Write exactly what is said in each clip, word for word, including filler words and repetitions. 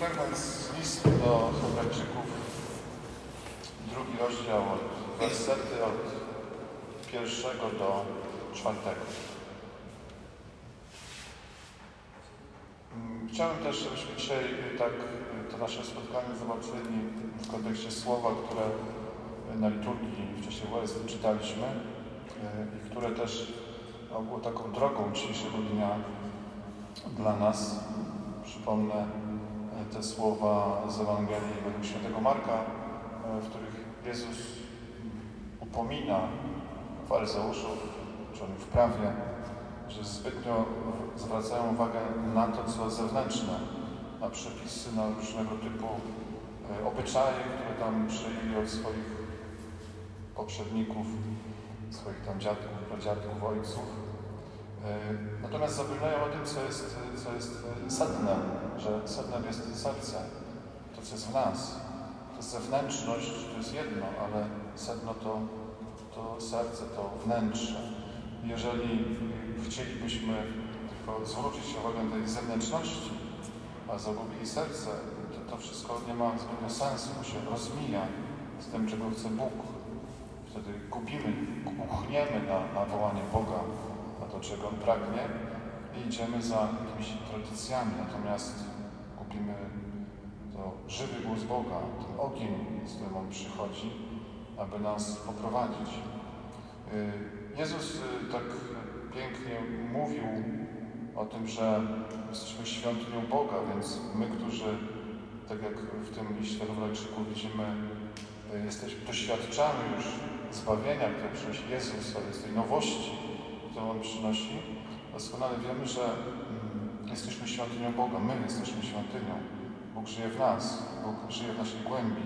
fragment z listu do Hebrajczyków, drugi rozdział, od wersety od pierwszego do czwartego. Chciałem też, żebyśmy dzisiaj tak to nasze spotkanie zobaczyli w kontekście słowa, które na liturgii w czasie W S czytaliśmy i które też było taką drogą dzisiejszego dnia dla nas. Przypomnę te słowa z Ewangelii według świętego Marka, w których Jezus upomina faryzeuszów, uczonych w prawie, że zbytnio zwracają uwagę na to, co zewnętrzne, na przepisy, na różnego typu obyczaje, które tam przyjęli od swoich poprzedników, swoich tam dziadków, pradziadków, ojców. Natomiast zapominają o tym, co jest, co jest sednem, że sednem jest serce, to, co jest w nas. To jest zewnętrzność, to jest jedno, ale sedno to, to serce, to wnętrze. Jeżeli chcielibyśmy tylko zwrócić uwagę na tej zewnętrzności, a zagubili serce, to to wszystko nie ma zbytnio sensu, bo się rozmija z tym, czego chce Bóg. Wtedy gubimy, uchniemy na, na wołanie Boga, na to, czego On pragnie i idziemy za jakimiś tradycjami, natomiast gubimy to żywy głos Boga, ten ogień, z którym On przychodzi, aby nas poprowadzić. Jezus tak pięknie mówił o tym, że jesteśmy świątynią Boga, więc my, którzy, tak jak w tym liście Hebrajczyków widzimy, jesteśmy, doświadczamy już zbawienia, które przynosi Jezus, ale z tej nowości, którą On przynosi, doskonale wiemy, że jesteśmy świątynią Boga, my jesteśmy świątynią. Bóg żyje w nas, Bóg żyje w naszej głębi.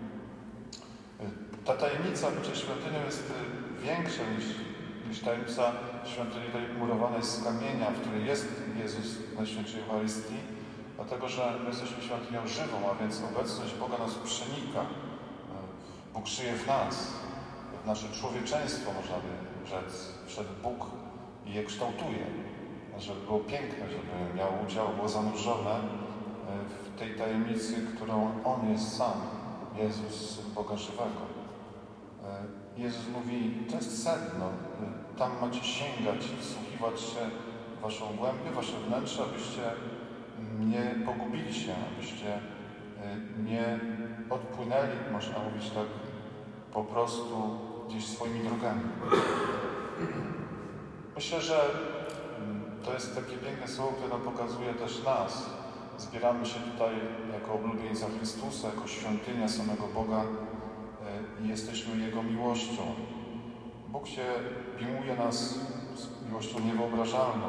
Ta tajemnica bycia świątynią jest większa niż, niż tajemnica świątyni tej murowanej z kamienia, w której jest Jezus w Najświętszej Eucharystii, dlatego że my jesteśmy świątynią żywą, a więc obecność Boga nas przenika. Bóg żyje w nas, w nasze człowieczeństwo, można by rzec, wszedł Bóg i je kształtuje, żeby było piękne, żeby miało udział, było zanurzone w tej tajemnicy, którą On jest sam, Jezus, Syn Boga żywego. Jezus mówi, to jest sedno, tam macie sięgać, wsłuchiwać się w waszą głębię, wasze wnętrze, abyście nie pogubili się, abyście nie odpłynęli, można mówić tak, po prostu gdzieś swoimi drogami. Myślę, że to jest takie piękne słowo, które nam pokazuje też nas. Zbieramy się tutaj jako oblubieńca Chrystusa, jako świątynia samego Boga i jesteśmy Jego miłością. Bóg się miłuje nas z miłością niewyobrażalną.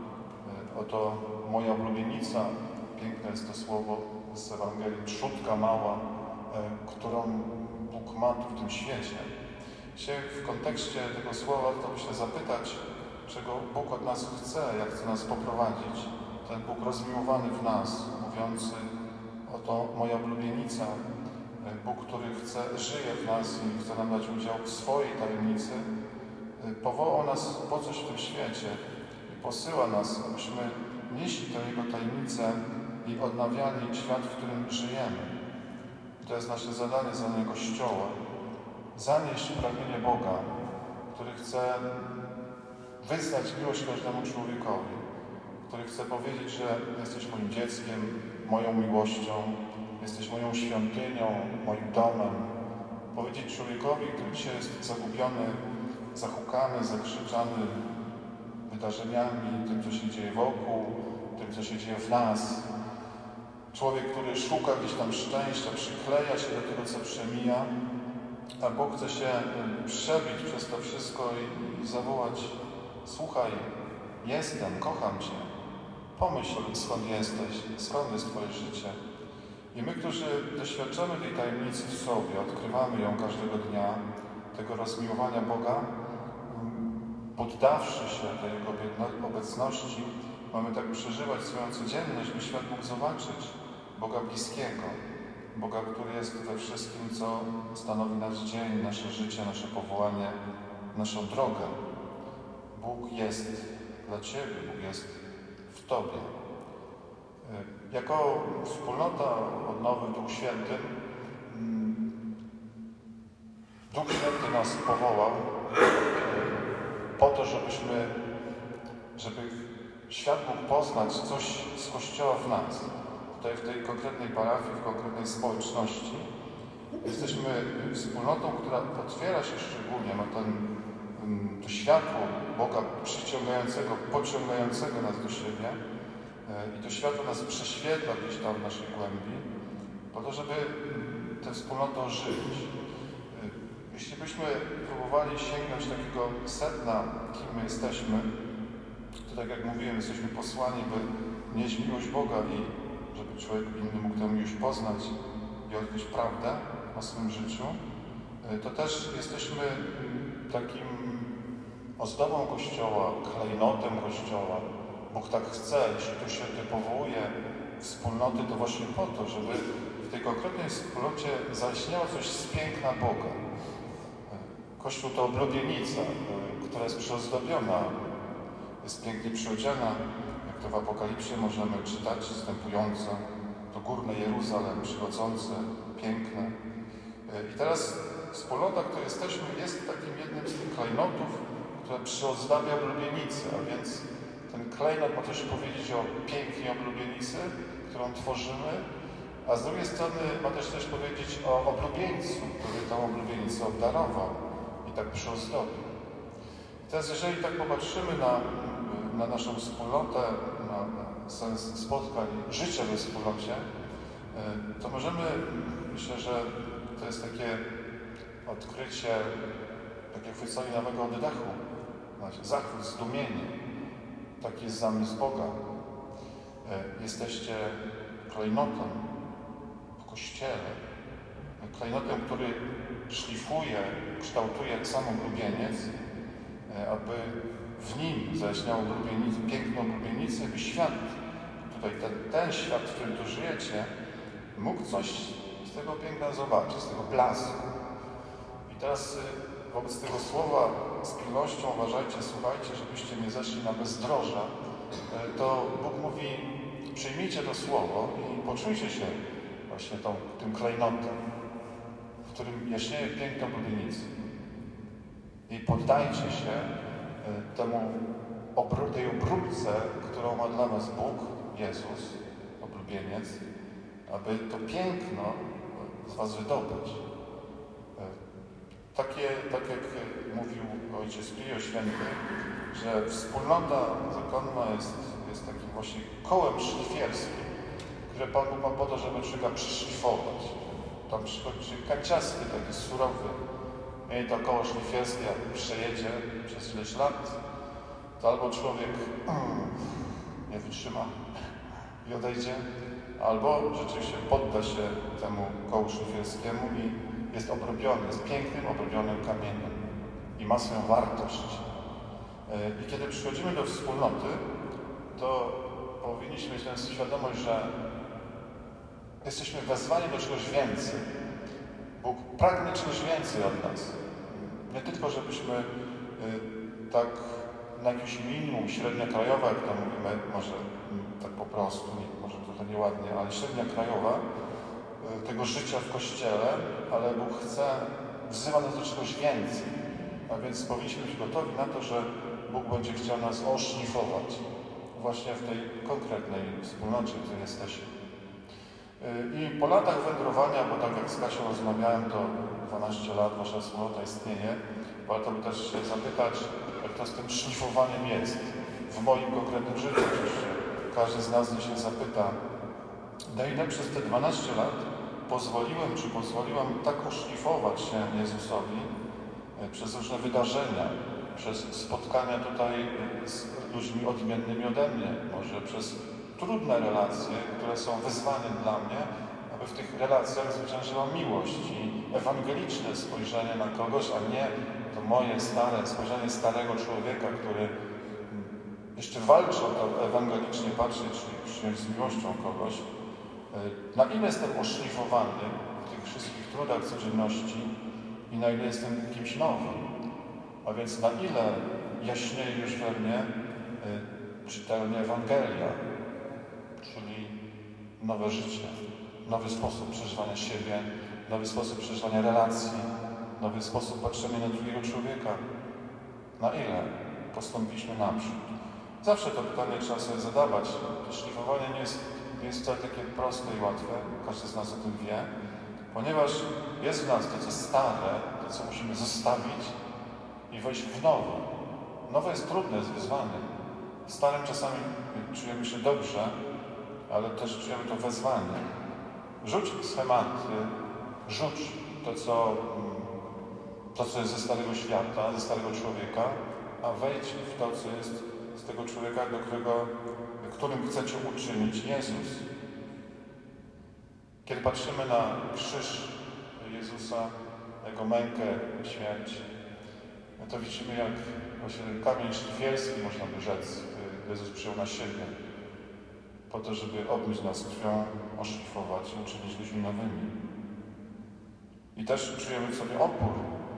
Oto moja oblubienica, piękne jest to słowo z Ewangelii, trzutka mała, którą Bóg ma tu w tym świecie. Dzisiaj w kontekście tego słowa to myślę zapytać, czego Bóg od nas chce, jak chce nas poprowadzić. Ten Bóg rozmiłowany w nas, mówiący, oto moja oblubienica, Bóg, który chce, żyje w nas i chce nam dać udział w swojej tajemnicy, powołał nas po coś w tym świecie i posyła nas, abyśmy nieśli tę Jego tajemnicę i odnawiali świat, w którym żyjemy. To jest nasze zadanie, zadanie Kościoła. Zanieść pragnienie Boga, który chce wyznać miłość każdemu człowiekowi, który chce powiedzieć, że jesteś moim dzieckiem, moją miłością, jesteś moją świątynią, moim domem. Powiedzieć człowiekowi, który dzisiaj jest zagubiony, zahukany, zakrzyczany wydarzeniami, tym, co się dzieje wokół, tym, co się dzieje w nas. Człowiek, który szuka gdzieś tam szczęścia, przykleja się do tego, co przemija, a Bóg chce się przebić przez to wszystko i, i zawołać: słuchaj, jestem, kocham Cię. Pomyśl, skąd jesteś, skąd jest Twoje życie. I my, którzy doświadczamy tej tajemnicy w sobie, odkrywamy ją każdego dnia, tego rozmiłowania Boga, poddawszy się tej Jego obecności, mamy tak przeżywać swoją codzienność, by świat mógł zobaczyć Boga bliskiego, Boga, który jest we wszystkim, co stanowi nasz dzień, nasze życie, nasze powołanie, naszą drogę. Bóg jest dla Ciebie, Bóg jest w Tobie. Jako wspólnota odnowy w Duchu Świętym, Duch Święty nas powołał po to, żebyśmy, żeby świat mógł poznać coś z Kościoła w nas. Tutaj w tej konkretnej parafii, w konkretnej społeczności jesteśmy wspólnotą, która otwiera się szczególnie na ten, to światło Boga przyciągającego, pociągającego nas do siebie. I to światło nas prześwietla gdzieś tam w naszej głębi, po to, żeby tę wspólnotę ożywić. Jeśli byśmy próbowali sięgnąć takiego sedna, kim my jesteśmy, to tak jak mówiłem, jesteśmy posłani, by nieść miłość Boga i żeby człowiek inny mógł tę miłość poznać i odkryć prawdę o swoim życiu, to też jesteśmy takim ozdobą Kościoła, klejnotem Kościoła. Bóg tak chce, jeśli Duch Święty powołuje wspólnoty, to właśnie po to, żeby w tej konkretnej wspólnocie zaistniało coś z piękna Boga. Kościół to oblubienica, która jest przyozdobiona, jest pięknie przyodziana, jak to w Apokalipsie możemy czytać, wstępujące to górne Jeruzalem, przychodzące, piękne. I teraz wspólnota, która jesteśmy, jest takim jednym z tych klejnotów, które przyozdabia oblubienicę, a więc ten klejnot ma też powiedzieć o pięknie oblubienicy, którą tworzymy, a z drugiej strony ma też coś powiedzieć o oblubieńcu, który tą oblubienicę obdarował i tak przyozdobił. I teraz jeżeli tak popatrzymy na, na naszą wspólnotę, na, na sens spotkań, życia we wspólnocie, to możemy, myślę, że to jest takie odkrycie, takie chwycenie nowego oddechu, zachwyt, zdumienie. Taki jest zamysł Boga. Jesteście klejnotem w Kościele. Klejnotem, który szlifuje, kształtuje jak sam oblubieniec, aby w nim zaistniało piękno oblubienicy, by świat, tutaj ten, ten świat, w którym tu żyjecie, mógł coś z tego piękna zobaczyć, z tego blasku. I teraz wobec tego słowa z pilnością uważajcie, słuchajcie, żebyście nie zeszli na bezdroża, to Bóg mówi, przyjmijcie to słowo i poczujcie się właśnie tą, tym klejnotem, w którym jaśnieje piękno oblubienica. I poddajcie się temu, tej obróbce, którą ma dla nas Bóg, Jezus, oblubieniec, aby to piękno z was wydobyć. Takie, tak jak mówił Ojciec Pio Święty, że wspólnota zakonna jest, jest takim właśnie kołem szlifierskim, które Pan Bóg ma po to, żeby człowieka przyszlifować. Tam przychodzi kanciasty, taki surowy. I to koło szlifierskie, jak przejedzie przez ileś lat, to albo człowiek nie wytrzyma i odejdzie, albo rzeczywiście podda się temu kołu szlifierskiemu i jest obrobiony, jest pięknym, obrobionym kamieniem i ma swoją wartość. I kiedy przychodzimy do wspólnoty, to powinniśmy mieć tę świadomość, że jesteśmy wezwani do czegoś więcej. Bóg pragnie czegoś więcej od nas. Nie tylko, żebyśmy tak na jakimś minimum, średnia krajowa, jak to mówimy, może tak po prostu, może trochę nieładnie, ale średnia krajowa tego życia w Kościele, ale Bóg chce, wzywa nas do czegoś więcej. A więc powinniśmy być gotowi na to, że Bóg będzie chciał nas oszlifować właśnie w tej konkretnej wspólnocie, w której jesteśmy. I po latach wędrowania, bo tak jak z Kasią rozmawiałem, to dwanaście lat wasza wspólnota istnieje, warto by też się zapytać, jak to z tym szlifowaniem jest w moim konkretnym życiu. Oczywiście każdy z nas się zapyta, na ile przez te dwanaście lat pozwoliłem, czy pozwoliłam tak oszlifować się Jezusowi przez różne wydarzenia, przez spotkania tutaj z ludźmi odmiennymi ode mnie, może przez trudne relacje, które są wyzwaniem dla mnie, aby w tych relacjach zwyciężyła miłość i ewangeliczne spojrzenie na kogoś, a nie to moje stare spojrzenie starego człowieka, który jeszcze walczy o to ewangelicznie patrzeć, czyli przyjąć z miłością kogoś. Na ile jestem oszlifowany w tych wszystkich trudach codzienności i na ile jestem kimś nowym. A więc na ile jaśnieje już we mnie czytelnie Ewangelia, czyli nowe życie, nowy sposób przeżywania siebie, nowy sposób przeżywania relacji, nowy sposób patrzenia na drugiego człowieka. Na ile postąpiliśmy naprzód? Zawsze to pytanie trzeba sobie zadawać. To szlifowanie nie jest, nie jest wcale takie proste i łatwe, każdy z nas o tym wie, ponieważ jest w nas to, co stare, to, co musimy zostawić i wejść w nowe. Nowe jest trudne, jest wyzwaniem. W starym czasami czujemy się dobrze, ale też czujemy to wezwanie. Rzuć schematy, rzuć to, co, to, co jest ze starego świata, ze starego człowieka, a wejdź w to, co jest z tego człowieka, do którego, którym chce Cię uczynić Jezus. Kiedy patrzymy na krzyż Jezusa, Jego mękę, śmierć, to widzimy, jak właśnie kamień szlifierski, można by rzec, Jezus przyjął na siebie, po to, żeby obmyć nas krwią, oszlifować i uczynić ludźmi nowymi. I też czujemy w sobie opór.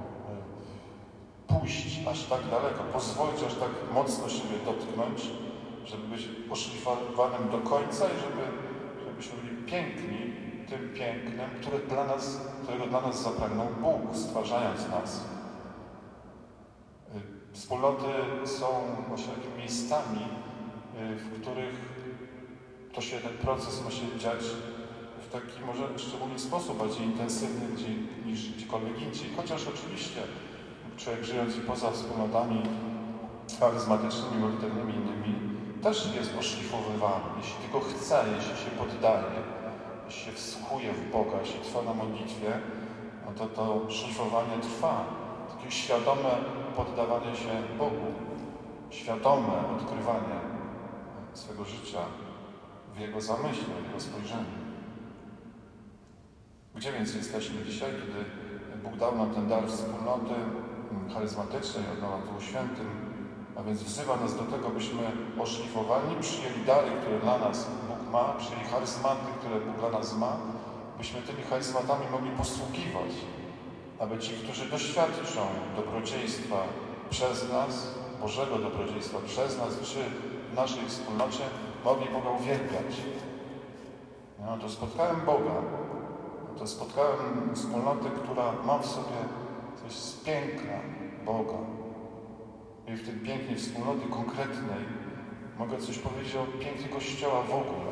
Pójść aż tak daleko, pozwolić aż tak mocno siebie dotknąć, żeby być oszlifowanym do końca i żeby, żebyśmy byli piękni tym pięknem, które dla nas, którego dla nas zapragnął Bóg, stwarzając nas. Wspólnoty są właśnie takimi miejscami, w których to się ten proces ma się dziać w taki może szczególny sposób, bardziej intensywny gdzie, niż gdziekolwiek indziej. Chociaż oczywiście człowiek żyjąc i poza wspólnotami charyzmatycznymi, modlitewnymi innymi też jest oszlifowywany. Jeśli tylko chce, jeśli się poddaje, jeśli się wsłuchuje w Boga, jeśli trwa na modlitwie, no to to szlifowanie trwa. Takie świadome poddawanie się Bogu, świadome odkrywanie swego życia w Jego zamyśle, w Jego spojrzeniu. Gdzie więc jesteśmy dzisiaj, kiedy Bóg dał nam ten dar wspólnoty charyzmatycznej, oddał nam Duchu Świętym, a więc wzywa nas do tego, byśmy oszlifowani, przyjęli dary, które dla nas Bóg ma, przyjęli charyzmaty, które Bóg dla nas ma, byśmy tymi charyzmatami mogli posługiwać, aby ci, którzy doświadczą dobrodziejstwa przez nas, Bożego dobrodziejstwa przez nas, czy w naszej wspólnocie, mogli Boga uwielbiać. No, to spotkałem Boga, to spotkałem wspólnotę, która ma w sobie coś z piękna Boga. I w tym pięknie wspólnoty konkretnej mogę coś powiedzieć o pięknie Kościoła w ogóle.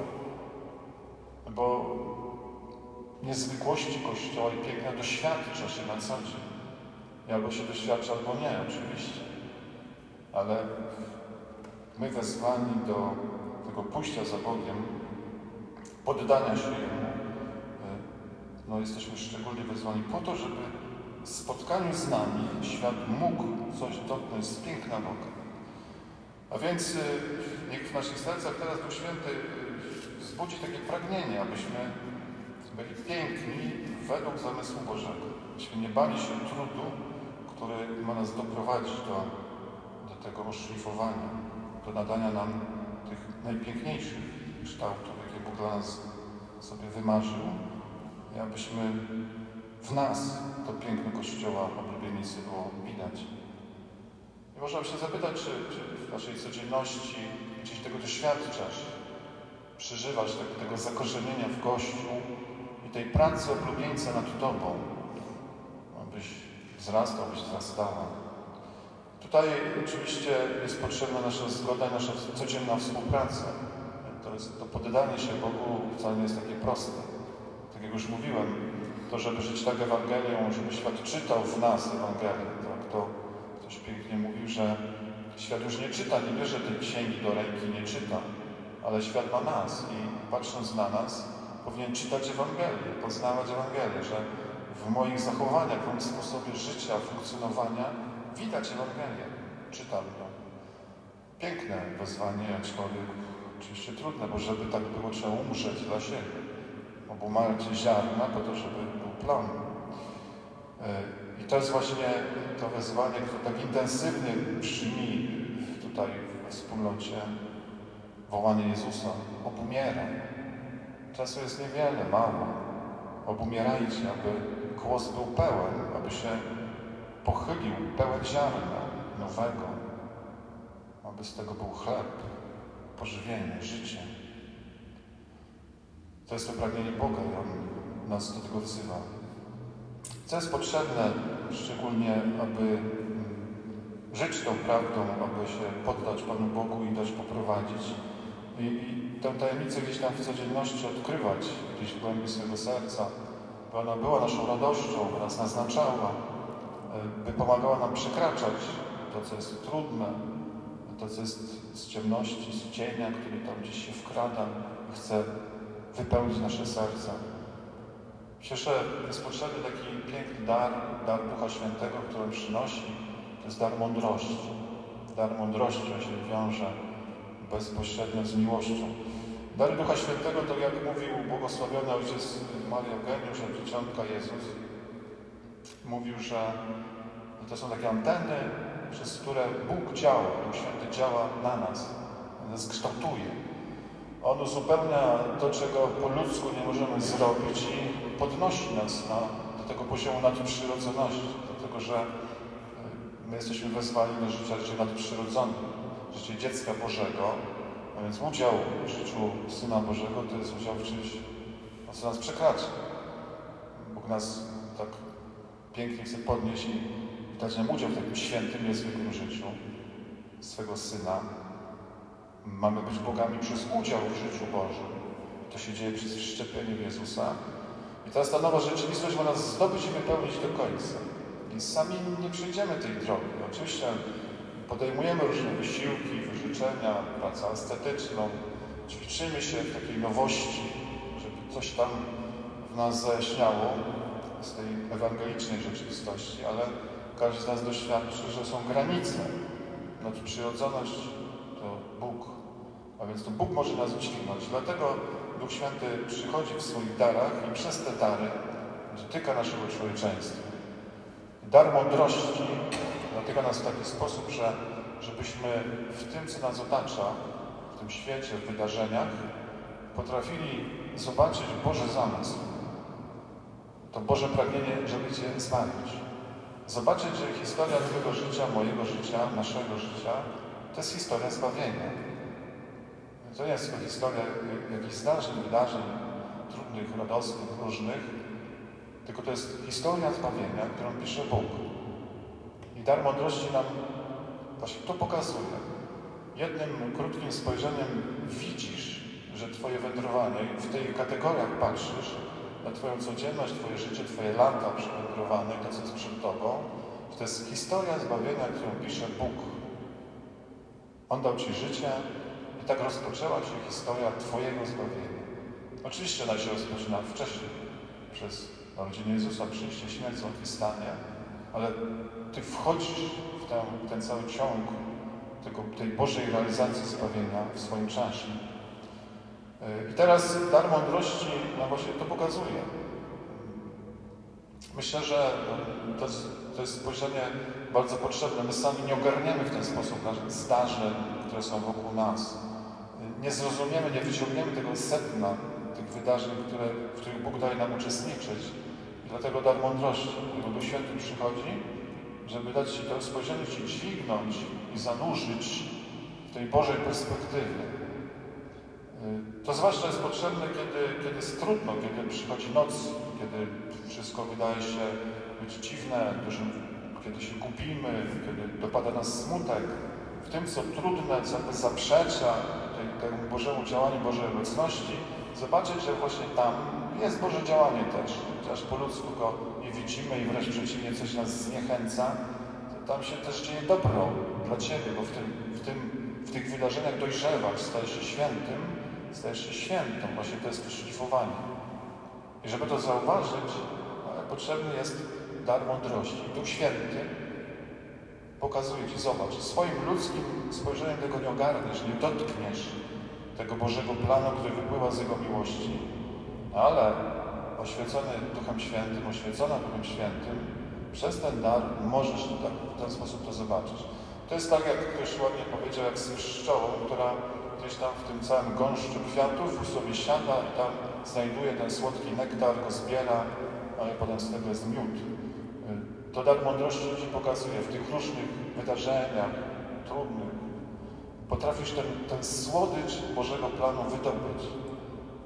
Bo niezwykłości Kościoła i piękna doświadcza się na co dzień. Albo się doświadcza, albo nie, oczywiście. Ale my wezwani do tego pójścia za Bogiem, poddania się Jemu, no jesteśmy szczególnie wezwani po to, żeby w spotkaniu z nami świat mógł coś dotknąć z piękna Boga. A więc niech w naszych sercach teraz Duch Święty wzbudzi takie pragnienie, abyśmy byli piękni według zamysłu Bożego. Abyśmy nie bali się trudu, który ma nas doprowadzić do, do tego oszlifowania, do nadania nam tych najpiękniejszych kształtów, jakie Bóg dla nas sobie wymarzył, i abyśmy w nas to piękno Kościoła oblubienicy było widać. I można by się zapytać, czy, czy w naszej codzienności gdzieś tego doświadczasz, przeżywasz tak, tego zakorzenienia w Kościół i tej pracy oblubieńca nad Tobą, abyś wzrastał, abyś wzrastała. Tutaj oczywiście jest potrzebna nasza zgoda i nasza codzienna współpraca. To, jest, to poddanie się Bogu wcale nie jest takie proste. Tak jak już mówiłem, to żeby żyć tak Ewangelią, żeby świat czytał w nas Ewangelię. Tak? To ktoś pięknie mówił, że świat już nie czyta, nie bierze tej księgi do ręki, nie czyta, ale świat ma nas i patrząc na nas powinien czytać Ewangelię, poznawać Ewangelię, że w moich zachowaniach, w moim sposobie życia, funkcjonowania widać Ewangelię, czytam ją. Piękne wezwanie, aczkolwiek oczywiście trudne, bo żeby tak było, trzeba umrzeć dla siebie. Obumać ziarna po to, żeby był plon. I to jest właśnie to wezwanie, które tak intensywnie brzmi tutaj w wspólnocie, wołanie Jezusa. Obumieraj. Czasu jest niewiele, mało. Obumierajcie, aby głos był pełen, aby się pochylił pełen ziarna nowego, aby z tego był chleb, pożywienie, życie. To jest to pragnienie Boga i On nas do tego wzywa. Co jest potrzebne, szczególnie aby żyć tą prawdą, aby się poddać Panu Bogu i dać poprowadzić. I, i tę tajemnicę gdzieś tam w codzienności odkrywać, gdzieś w głębi swojego serca, by ona była naszą radością, by nas naznaczała, by pomagała nam przekraczać to, co jest trudne, to, co jest z ciemności, z cienia, który tam gdzieś się wkrada i chce wypełnić nasze serca. Myślę, że jest potrzebny taki piękny dar, dar Ducha Świętego, który przynosi. To jest dar mądrości. Dar mądrości, on się wiąże bezpośrednio z miłością. Dar Ducha Świętego, to jak mówił błogosławiony ojciec Marii Eugeniusz, dzieciątka Jezus, mówił, że to są takie anteny, przez które Bóg działa, Duch Święty działa na nas. On nas kształtuje. On uzupełnia to, czego po ludzku nie możemy zrobić i podnosi nas na, do tego poziomu nadprzyrodzoności, dlatego że my jesteśmy wezwani do życia życia nadprzyrodzone, życie dziecka Bożego, a więc udział w życiu Syna Bożego to jest udział w czymś, co nas przekracza. Bóg nas tak pięknie chce podnieść i dać nam udział w takim świętym, niezwykłym życiu swego Syna. Mamy być Bogami przez udział w życiu Bożym. To się dzieje przez wszczepienie w Jezusa. I teraz ta nowa rzeczywistość ma nas zdobyć i wypełnić do końca. I sami nie przejdziemy tej drogi. Oczywiście podejmujemy różne wysiłki, wyrzeczenia, pracę estetyczną, ćwiczymy się w takiej nowości, żeby coś tam w nas zajaśniało z tej ewangelicznej rzeczywistości, ale każdy z nas doświadczy, że są granice. Nadprzyrodzoność to Bóg, a więc to Bóg może nas dźwignąć. Dlatego Duch Święty przychodzi w swoich darach i przez te dary dotyka naszego człowieczeństwa. Dar mądrości dotyka nas w taki sposób, że żebyśmy w tym, co nas otacza, w tym świecie, w wydarzeniach, potrafili zobaczyć Boży zamysł. To Boże pragnienie, żeby Cię zbawić. Zobaczyć, że historia Twojego życia, mojego życia, naszego życia to jest historia zbawienia. To nie jest tylko historia jakichś zdarzeń, wydarzeń trudnych, radosnych, różnych, tylko to jest historia zbawienia, którą pisze Bóg. I dar mądrości nam właśnie to pokazuje. Jednym krótkim spojrzeniem widzisz, że Twoje wędrowanie, w tych kategoriach patrzysz na Twoją codzienność, Twoje życie, Twoje lata przewędrowane, to co jest przed Tobą, że to jest historia zbawienia, którą pisze Bóg. On dał Ci życie i tak rozpoczęła się historia Twojego zbawienia. Oczywiście ona się rozpoczyna wcześniej, przez narodzenie Jezusa, przyjście, śmierć, zmartwychwstanie, ale Ty wchodzisz w ten, w ten cały ciąg tego, tej Bożej realizacji zbawienia w swoim czasie. I teraz dar mądrości no właśnie to pokazuje. Myślę, że to jest, to jest spojrzenie bardzo potrzebne. My sami nie ogarniemy w ten sposób naszych zdarzeń, które są wokół nas. Nie zrozumiemy, nie wyciągniemy tego sedna, tych wydarzeń, które, w których Bóg daje nam uczestniczyć. I dlatego dar mądrości, jego Duch Święty przychodzi, żeby dać Ci to spojrzenie, Ci dźwignąć i zanurzyć w tej Bożej perspektywie. To zwłaszcza jest potrzebne, kiedy, kiedy jest trudno, kiedy przychodzi noc, kiedy wszystko wydaje się być dziwne, kiedy się gubimy, kiedy dopada nas smutek. W tym, co trudne, co jakby zaprzecza tej, temu Bożemu działaniu, Bożej obecności, zobaczyć, że właśnie tam jest Boże działanie też. Chociaż po ludzku go nie widzimy i wręcz przeciwnie, coś nas zniechęca, to tam się też dzieje dobro dla Ciebie, bo w, tym, w, tym, w tych wydarzeniach dojrzewasz, stajesz się świętym, stajesz się świętą. Właśnie to jest to szlifowanie. I żeby to zauważyć, potrzebny jest dar mądrości. Duch Święty pokazuje Ci, zobacz, swoim ludzkim spojrzeniem tego nie ogarniesz, nie dotkniesz tego Bożego planu, który wypływa z Jego miłości, ale oświecony Duchem Świętym, oświecona Duchem Świętym, przez ten dar możesz tak, w ten sposób to zobaczyć. To jest tak, jak ktoś ładnie powiedział, jak z pszczołą, która gdzieś tam w tym całym gąszczu kwiatów sobie siada i tam znajduje ten słodki nektar, go zbiera, ale potem z tego jest miód. To dar mądrości Ci pokazuje w tych różnych wydarzeniach trudnych. Potrafisz ten, ten słodycz Bożego planu wydobyć.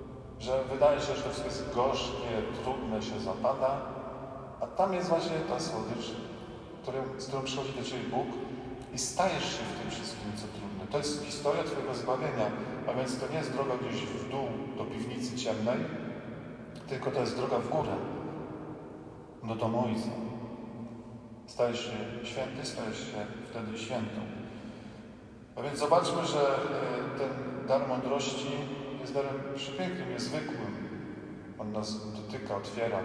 że wydaje się, że to wszystko jest gorzkie, trudne, się zapada, a tam jest właśnie ta słodycz, którym, z którą przychodzi do Ciebie Bóg i stajesz się w tym wszystkim, co trudne. To jest historia Twojego zbawienia, a więc to nie jest droga gdzieś w dół, do piwnicy ciemnej, tylko to jest droga w górę, do domu Ojca. Stajesz się święty, stajesz się wtedy świętą. A więc zobaczmy, że ten dar mądrości jest darem przepięknym, niezwykłym. On nas dotyka, otwiera.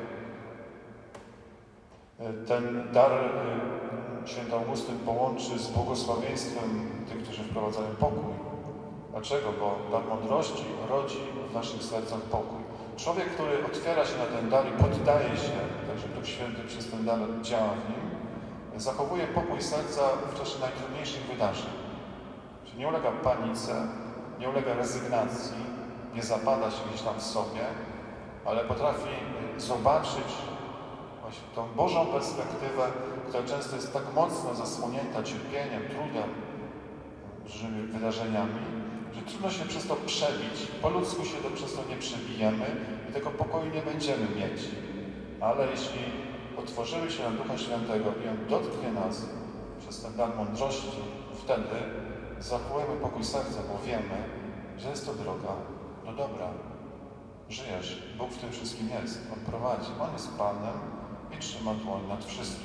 Ten dar święty Augustyn połączy z błogosławieństwem tych, którzy wprowadzają pokój. Dlaczego? Bo dar mądrości rodzi w naszych sercach pokój. Człowiek, który otwiera się na ten dar i poddaje się, także Duch Święty przez ten dar działa w nim, zachowuje pokój serca w czasie najtrudniejszych wydarzeń. Czyli nie ulega panice, nie ulega rezygnacji, nie zapada się gdzieś tam w sobie, ale potrafi zobaczyć właśnie tą Bożą perspektywę, która często jest tak mocno zasłonięta cierpieniem, trudem, różnymi wydarzeniami, że trudno się przez to przebić. Po ludzku się to przez to nie przebijemy i tego pokoju nie będziemy mieć. Ale jeśli otworzymy się na Ducha Świętego i On dotknie nas przez ten dar mądrości, wtedy zachowujemy pokój serca, bo wiemy, że jest to droga do dobra. Żyjesz, Bóg w tym wszystkim jest. On prowadzi, On jest Panem i trzyma dłoń nad wszystkim.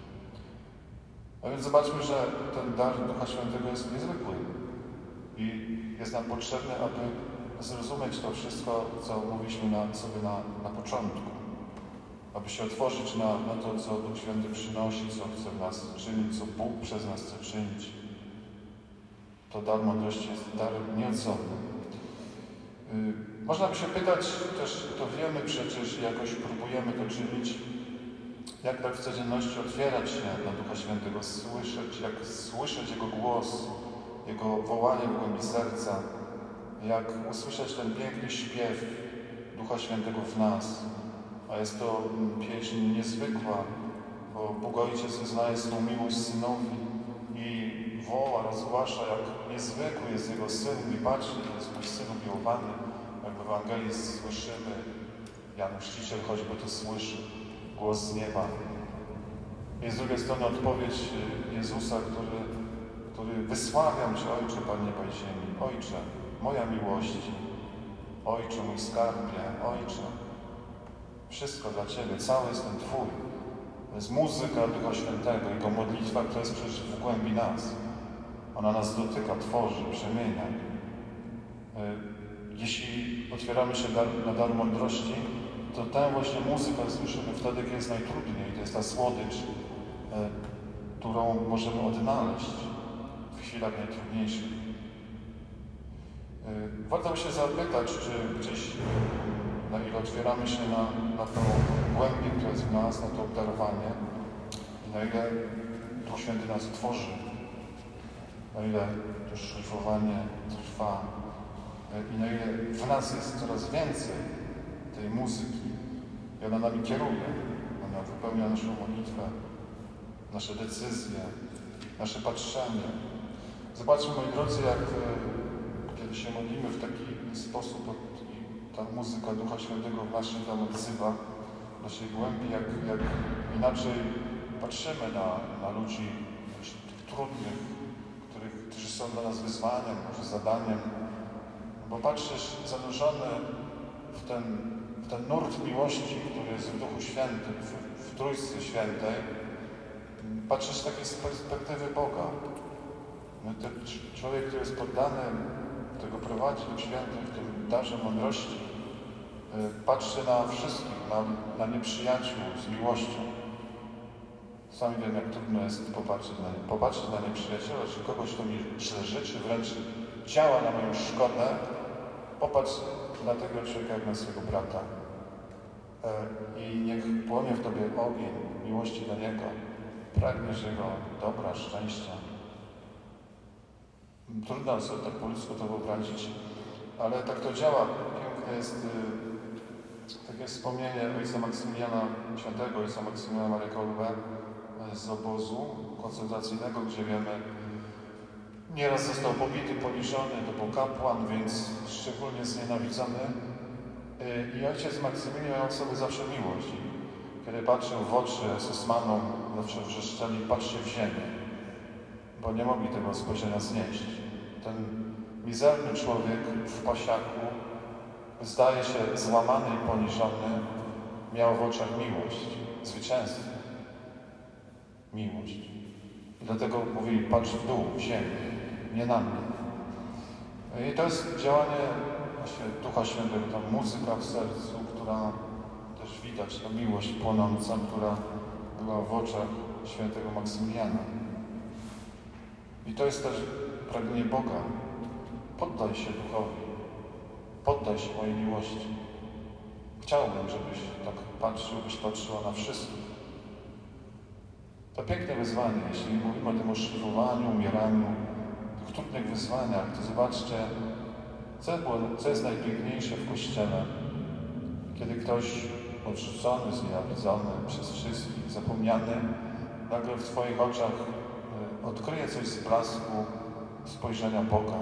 A więc zobaczmy, że ten dar Ducha Świętego jest niezwykły i jest nam potrzebny, aby zrozumieć to wszystko, co mówiliśmy na, sobie na, na początku. Aby się otworzyć na, na to, co Duch Święty przynosi, co chce w nas czynić, co Bóg przez nas chce czynić. To dar mądrości jest darem nieodzownym. Yy, można by się pytać, też to wiemy przecież, jakoś próbujemy to czynić, jak tak w codzienności otwierać się na Ducha Świętego, słyszeć, jak słyszeć Jego głos, Jego wołanie w głębi serca, jak usłyszeć ten piękny śpiew Ducha Świętego w nas. A jest to pieśń niezwykła, bo Bóg Ojciec wyznaje swą miłość Synowi i woła, rozgłasza, jak niezwykły jest Jego Syn i patrzy, to jest mój Syn umiłowany. Jak w Ewangelii słyszymy, Jan Chrzciciel choćby to słyszy, głos z nieba. I z drugiej strony odpowiedź Jezusa, który, który wysławiam Cię, Ojcze, Pan nieba i ziemi. Ojcze, moja miłości. Ojcze, mój skarbie. Ojcze. Wszystko dla Ciebie, cały jestem Twój. To jest muzyka Ducha Świętego, Jego modlitwa, która jest przecież w głębi nas. Ona nas dotyka, tworzy, przemienia. Jeśli otwieramy się dar, na dar mądrości, to tę właśnie muzykę słyszymy wtedy, kiedy jest najtrudniej. To jest ta słodycz, e, którą możemy odnaleźć w chwilach najtrudniejszych. E, warto by się zapytać, czy gdzieś, na ile otwieramy się na, na tą głębię, która jest w nas, na to obdarowanie, i na ile Duch Święty nas tworzy, na ile to szlifowanie trwa, e, i na ile w nas jest coraz więcej tej muzyki i ona nami kieruje. Ona wypełnia naszą modlitwę, nasze decyzje, nasze patrzenie. Zobaczmy, moi drodzy, jak kiedy się modlimy w taki sposób, ta muzyka Ducha Świętego w nas się tam odzywa, w naszej głębi, jak, jak inaczej patrzymy na, na ludzi tych trudnych, których, którzy są dla nas wyzwaniem, może zadaniem, bo patrzysz zanurzony w ten ten nurt miłości, który jest w Duchu Świętym, w, w Trójcy Świętej, patrzysz z takiej perspektywy Boga. No, ten człowiek, który jest poddany, którego prowadzi Duch Święty w tym darze mądrości, patrzy na wszystkich, na, na nieprzyjaciół z miłością. Sami wiem, jak trudno jest popatrzeć na, popatrzeć na nieprzyjaciela, czy kogoś, kto mi źle życzy, wręcz działa na moją szkodę. Popatrz na tego człowieka jak na swojego brata i niech płonie w Tobie ogień miłości do Niego. Pragniesz Jego dobra, szczęścia. Trudno sobie tak po ludzku to wyobrazić, ale tak to działa. Piękne jest takie wspomnienie ojca Maksymiliana Świętego, ojca Maksymiliana Maria Kolbe z obozu koncentracyjnego, gdzie wiemy, nieraz został pobity, poniżony, to był kapłan, więc szczególnie znienawidzony. I ojciec Maksymilian miał w sobie zawsze miłość. Kiedy patrzył w oczy Susmanom, zawsze wrzeszczeli: patrzcie w ziemię, bo nie mogli tego spojrzenia znieść. Ten mizerny człowiek w pasiaku, zdaje się złamany i poniżony, miał w oczach miłość, zwycięstwo, miłość. I dlatego mówili: patrz w dół, w ziemię, nie na mnie. I to jest działanie właśnie Ducha Świętego, ta muzyka w sercu, która też widać, ta miłość płonąca, która była w oczach świętego Maksymiliana. I to jest też pragnienie Boga. Poddaj się Duchowi, poddaj się mojej miłości. Chciałbym, żebyś tak patrzył, byś patrzyła na wszystkich. To piękne wyzwanie, jeśli mówimy o tym oszlifowaniu, umieraniu, tych trudnych wyzwaniach, to zobaczcie, co, było, co jest najpiękniejsze w Kościele, kiedy ktoś odrzucony, znienawidzony przez wszystkich, zapomniany, nagle w Twoich oczach odkryje coś z blasku spojrzenia Boga.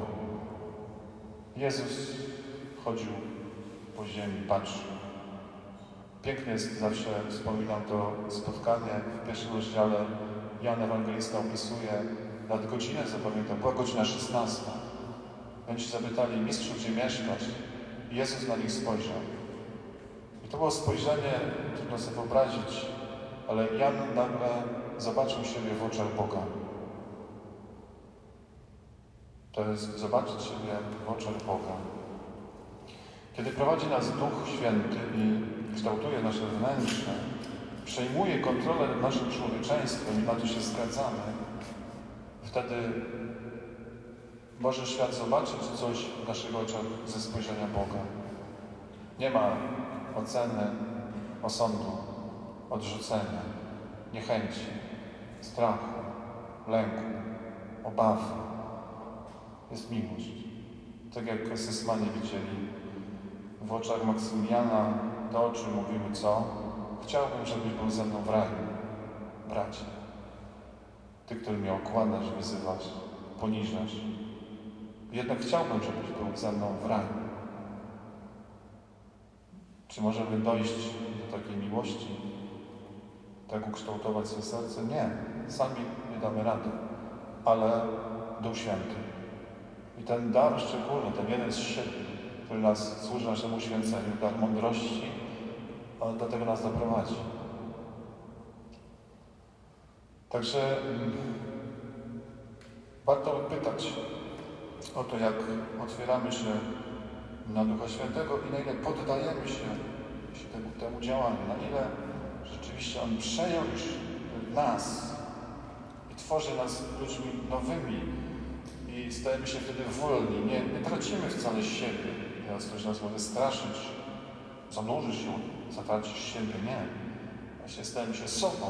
Jezus chodził po ziemi, patrzył. Pięknie jest, zawsze wspominam to spotkanie w pierwszym rozdziale. Jan Ewangelista opisuje, nad godzinę zapamiętam, była godzina szesnasta. Oni się zapytali: mistrzu, gdzie mieszkasz? I Jezus na nich spojrzał. I to było spojrzenie, trudno sobie wyobrazić, ale Jan nagle zobaczył siebie w oczach Boga. To jest zobaczyć siebie w oczach Boga. Kiedy prowadzi nas Duch Święty i kształtuje nasze wnętrze, przejmuje kontrolę nad naszym człowieczeństwem i na to się zgadzamy, wtedy może świat zobaczyć coś w naszych oczach ze spojrzenia Boga. Nie ma oceny, osądu, odrzucenia, niechęci, strachu, lęku, obawy. Jest miłość. Tak jak Sysmanie widzieli w oczach Maksymiliana, to o czym mówimy co? Chciałbym, żebyś był ze mną w raju, bracie. Ty, który mnie okładasz, wyzywasz, poniżasz. Jednak chciałbym, żebyś był ze mną w raju. Czy możemy dojść do takiej miłości? Tak ukształtować swoje serce? Nie. Sami nie damy rady. Ale Duch Święty. I ten dar szczególny, ten jeden z siedmiu, który nas służy naszemu święceniu, dar mądrości, on do tego nas doprowadzi. Także mm, warto pytać o to, jak otwieramy się na Ducha Świętego i na ile poddajemy się, się temu, temu działaniu, na ile rzeczywiście On przejął już nas i tworzy nas ludźmi nowymi i stajemy się wtedy wolni. Nie, nie tracimy wcale siebie. Teraz ktoś nas może straszyć, zanurzysz się, zatracisz siebie. Nie. Właśnie stajemy się sobą.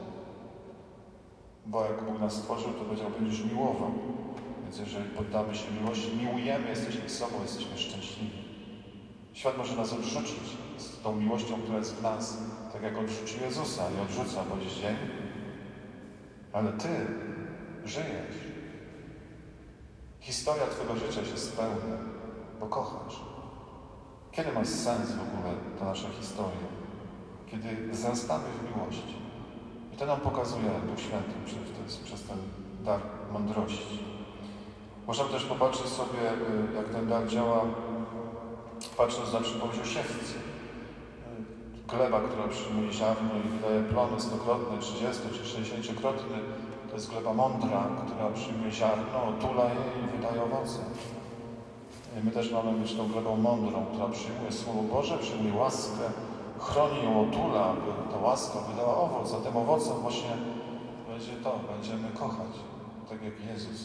Bo jak Bóg nas stworzył, to powiedział: będziesz miłował. Więc jeżeli poddamy się miłości, miłujemy, jesteśmy sobą, jesteśmy szczęśliwi. Świat może nas odrzucić z tą miłością, która jest w nas, tak jak odrzucił Jezusa i odrzuca po dziś dzień. Ale Ty żyjesz. Historia Twojego życia się spełnia, bo kochasz. Kiedy ma sens w ogóle ta nasza historia? Kiedy wzrastamy w miłości. I to nam pokazuje Duch Święty przez, przez ten dar mądrości. Można też popatrzeć sobie, jak ten dar działa, patrząc na przypowieść o siewcy. Gleba, która przyjmuje ziarno i wydaje plony stokrotne, trzydziesto czy sześćdziesięciokrotne, to jest gleba mądra, która przyjmuje ziarno, otula je i wydaje owoce. I my też mamy być tą glebą mądrą, która przyjmuje Słowo Boże, przyjmuje łaskę, chroni ją, otula, aby ta łaska wydała owoc, a tym owocem właśnie będzie to, będziemy kochać, tak jak Jezus.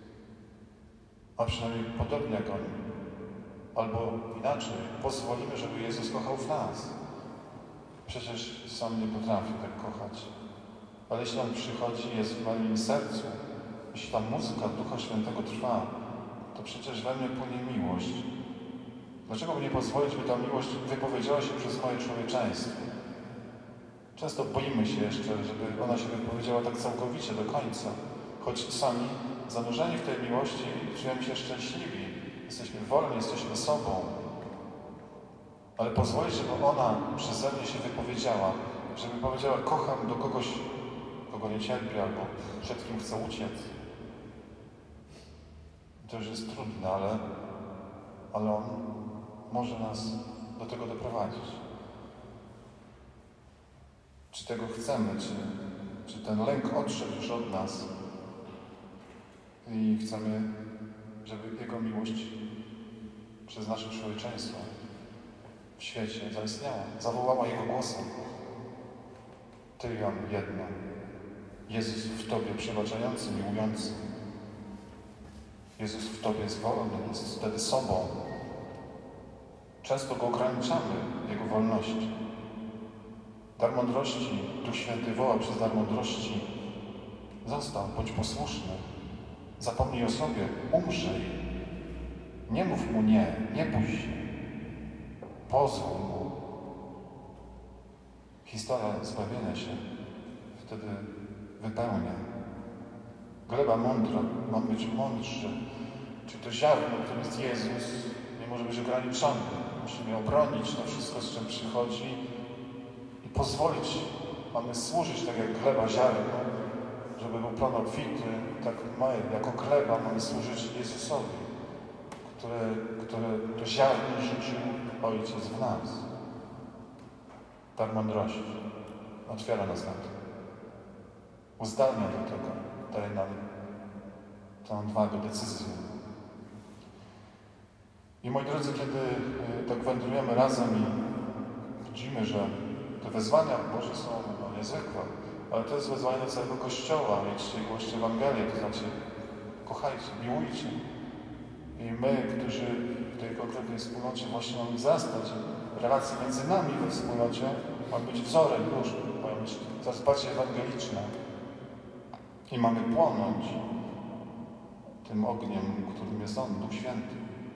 A przynajmniej podobnie jak On. Albo inaczej, pozwolimy, żeby Jezus kochał w nas. Przecież sam nie potrafi tak kochać. Ale jeśli On przychodzi, jest w moim sercu, jeśli ta muzyka Ducha Świętego trwa, to przecież we mnie płynie miłość. Dlaczego by nie pozwolić, by ta miłość wypowiedziała się przez moje człowieczeństwo? Często boimy się jeszcze, żeby ona się wypowiedziała tak całkowicie, do końca. Choć sami, zanurzeni w tej miłości, czujemy się szczęśliwi. Jesteśmy wolni, jesteśmy sobą. ale pozwolić, żeby ona przeze mnie się wypowiedziała, żeby powiedziała, kocham do kogoś, kogo nie cierpię, albo przed kim chcę uciec. To już jest trudne, ale, ale On może nas do tego doprowadzić. Czy tego chcemy, czy, czy ten lęk odszedł już od nas i chcemy, żeby Jego miłość przez nasze człowieczeństwo w świecie zaistniała, zawołała Jego głosem. Ty, Jan, jedno. Jezus w Tobie przebaczający, miłujący. Jezus w Tobie jest wolny, jest wtedy sobą. Często Go ograniczamy, Jego wolności. Dar mądrości, Duch Święty woła przez dar mądrości. Został, bądź posłuszny. Zapomnij o sobie, umrzyj. Nie mów Mu nie, nie bój się. Pozwól Mu. Historia zbawienia się wtedy wypełnia. Gleba mądra ma być mądrze. Czy to ziarno, którym jest Jezus, nie może być ograniczone. Musimy obronić to wszystko, z czym przychodzi i pozwolić. Mamy służyć tak jak gleba ziarno, żeby był plon obfity, tak my, jako gleba mamy służyć Jezusowi, które, które to ziarno rzucił Ojciec w nas. Dar mądrości otwiera nas na to. Uzdalnia do tego, daje nam tę odwagę, decyzję. I moi drodzy, kiedy tak wędrujemy razem i widzimy, że te wezwania Boże są no, niezwykłe, ale to jest wezwanie do całego Kościoła. Idźcie i głoście Ewangelię, to znaczy kochajcie, miłujcie. I my, którzy w tej konkretnej wspólnocie właśnie mamy zastać relacje między nami we wspólnocie, ma być wzorem już, mają być coraz bardziej ewangeliczne. I mamy płonąć tym ogniem, którym jest On, Duch Święty.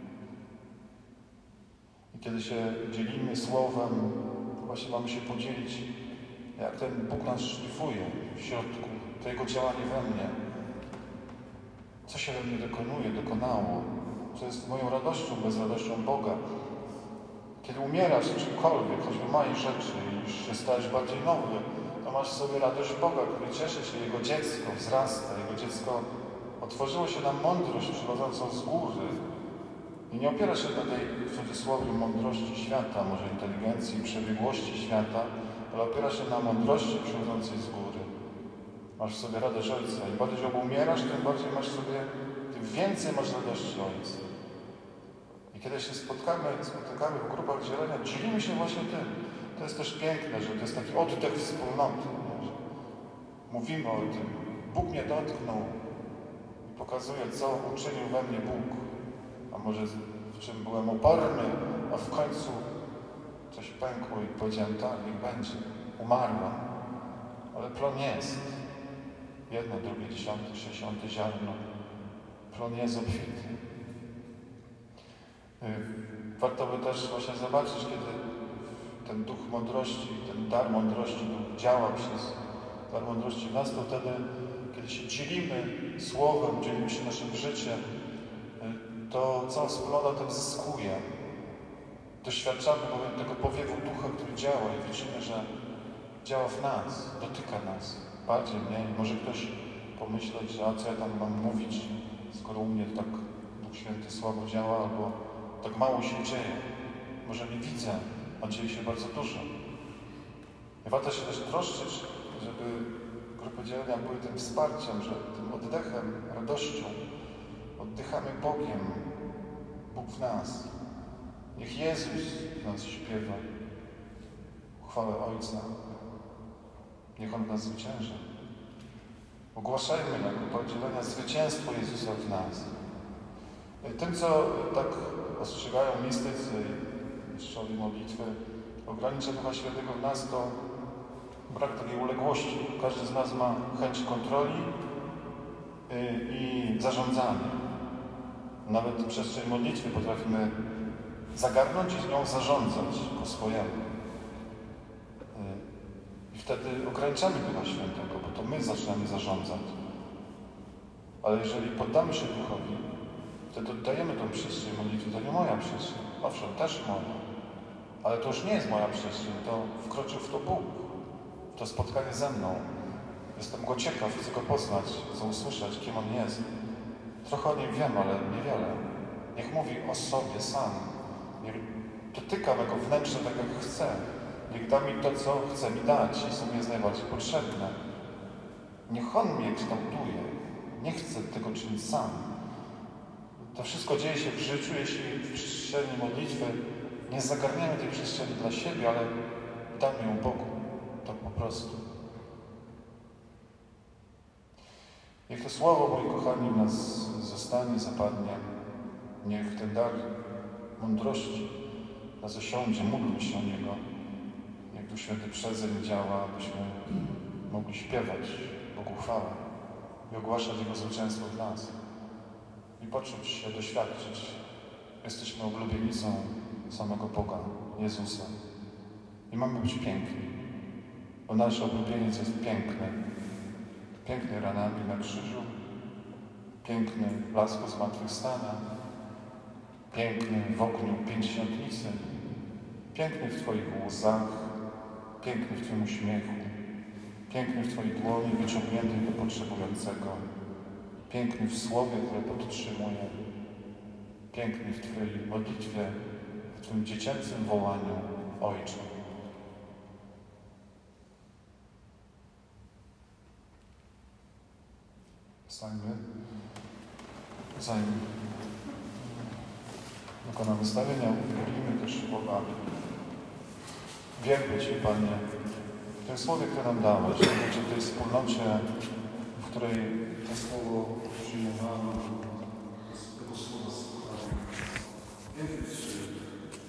I kiedy się dzielimy słowem, właśnie mamy się podzielić, jak ten Bóg nas szlifuje w środku, to Jego działanie we mnie. Co się we mnie dokonuje, dokonało, co jest moją radością, bez radością Boga. Kiedy umierasz czymkolwiek, choćby małej rzeczy i już się stajesz bardziej nowy, to masz w sobie radość Boga, który cieszy się, Jego dziecko wzrasta, Jego dziecko otworzyło się na mądrość przychodzącą z góry. I nie opiera się na tej, w cudzysłowie, mądrości świata, może inteligencji i przebiegłości świata, ale opiera się na mądrości przychodzącej z góry. Masz w sobie radość Ojca. Im bardziej umierasz, tym bardziej masz w sobie, tym więcej masz radości Ojca. I kiedy się spotkamy, spotykamy w grupach dzielenia, dzielimy się właśnie tym. To jest też piękne, że to jest taki oddech wspólnoty. Nie? Że mówimy o tym. Bóg mnie dotknął i pokazuje, co uczynił we mnie Bóg. A może w czym byłem uporny, a w końcu coś pękło i powiedziałem, tak, niech będzie. Umarłam. Ale plon jest. Jedno, drugie, dziesiąte, sześćdziesiąte ziarno. Plon jest obfity. Warto by też właśnie zobaczyć, kiedy ten duch mądrości, ten dar mądrości działa przez dar mądrości w nas, to wtedy, kiedy się dzielimy słowem, dzielimy się naszym życiem, to cała wspólnota tym zyskuje. Doświadczamy bowiem tego powiewu ducha, który działa i widzimy, że działa w nas, dotyka nas bardziej, mniej. Może ktoś pomyśleć, że a co ja tam mam mówić, skoro u mnie tak Duch Święty słabo działa, albo tak mało się dzieje. Może nie widzę, a dzieje się bardzo dużo. I warto się też troszczyć, żeby grupy dzielenia były tym wsparciem, że tym oddechem, radością oddychamy Bogiem, Bóg w nas. Niech Jezus w nas śpiewa chwałę Ojca. Niech On w nas zwycięża. Ogłaszajmy jako podzielenia zwycięstwo Jezusa w nas. Tym, co tak ostrzegają mistycy i mistrzowie modlitwy, ogranicza Ducha Świętego w nas, to brak takiej uległości. Każdy z nas ma chęć kontroli i zarządzania. Nawet przestrzeń modlitwy potrafimy zagarnąć i z nią zarządzać po swojemu. I wtedy ograniczamy Ducha Świętego, bo to my zaczynamy zarządzać. Ale jeżeli poddamy się Duchowi, wtedy oddajemy tą przestrzeń modlitwy. To nie moja przestrzeń. Owszem, też moja. Ale to już nie jest moja przestrzeń, to wkroczył w to Bóg. To spotkanie ze mną. Jestem Go ciekaw, chcę Go poznać, chcę usłyszeć, kim On jest. Trochę o Nim wiem, ale niewiele. Niech mówi o sobie sam. Niech dotyka mego wnętrza tak, jak chce. Niech da mi to, co chce mi dać i co mi jest najbardziej potrzebne. Niech On mnie kształtuje. Nie chcę tego czynić sam. To wszystko dzieje się w życiu, jeśli w przestrzeni modlitwy nie zagarniamy tej przestrzeni dla siebie, ale damy ją Bogu. Tak po prostu. Niech to słowo, moi kochani, w nas zostanie, zapadnie. Niech ten dar mądrości nas osiądzie, módlmy się o Niego. Niech Duch Święty przeze mnie działa, abyśmy mogli śpiewać Bogu chwałę i ogłaszać Jego zwycięstwo w nas. I poczuć się, doświadczyć. Jesteśmy oblubienicą samego Boga, Jezusa. I mamy być piękni, bo nasz oblubieniec jest piękny. Piękny ranami na krzyżu, piękny w blasku zmartwychwstania, piękny w ogniu pięćdziesiątnicy, piękny w Twoich łzach, piękny w Twoim uśmiechu, piękny w Twojej dłoni wyciągniętej do potrzebującego, piękny w słowie, które podtrzymuje, piękny w Twojej modlitwie, w Twoim dziecięcym wołaniu Ojcze. Stańmy, zanim dokonamy stawienia, uwielbimy też słowami. Wielbię Cię, Panie, w tym słowie, które nam dałeś, wielbię Cię w tej wspólnocie, w której to słowo przyjmowano, z tego słowa słuchamy. Wielbię Cię,